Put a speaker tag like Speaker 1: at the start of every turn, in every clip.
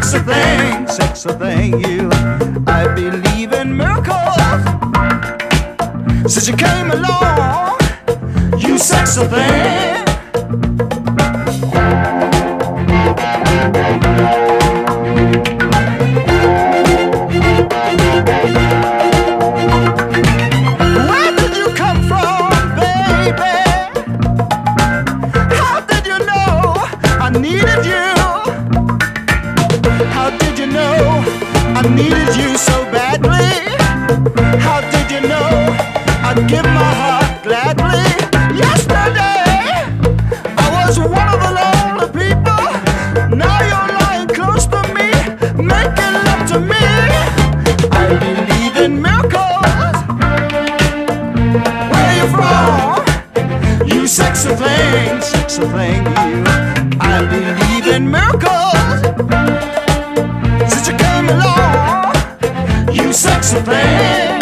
Speaker 1: sexy thing, you. I believe in miracles. Since you came along, you sexy thing. Where did you come from, baby? How did you know I needed you? How did you know I needed you so badly? How did you know I'd give my heart gladly? Yesterday I was one of the lonely people. Now you're lying close to me, making love to me. I believe in miracles. Where you from? You sexy thing, you. I believe in miracles. Since you came along, you sexy thing.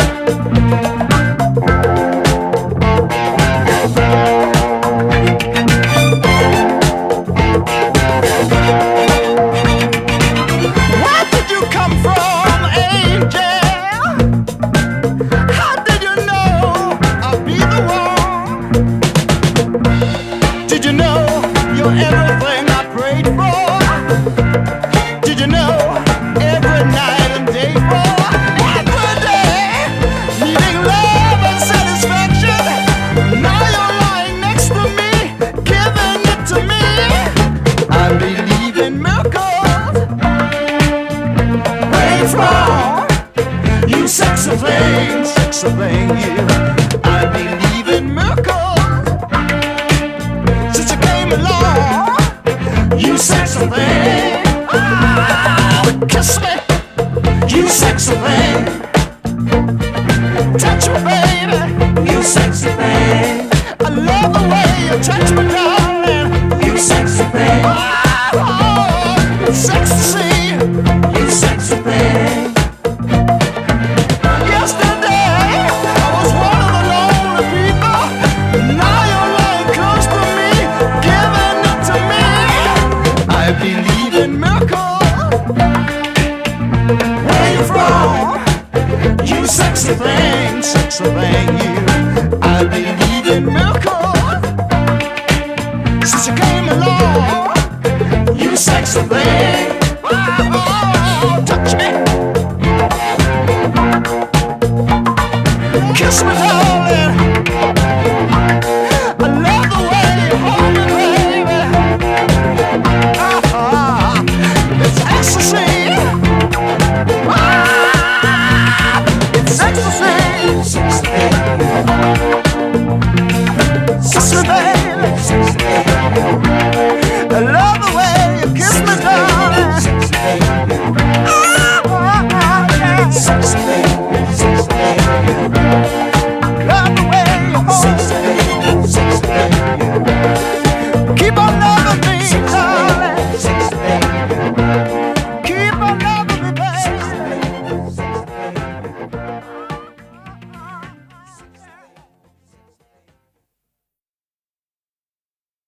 Speaker 1: Where did you come from, angel? How did you know I'll be the one? Did you know you're everything I prayed for? Did you know every night and day for every day, needing love and satisfaction? Now you're lying next to me, giving it to me. I believe in miracles. Where you from? You sexy thing, you. I believe in miracles. Since you came along, you sexy thing. Kiss me, you sexy thing. Touch me, baby, you sexy thing. I love the way you touch me, darling. You sexy thing. Oh, sexy, you sexy thing. Yesterday I was one of the lonely people. Now you're lying close to me, giving it to me. I believe in miracles. Where you from? You sexy thing, you. I believe in miracles. Since you came along, you sexy thing. Oh, touch me, kiss me, darling. I love the way you hold me, baby. It's ecstasy. It's ecstasy.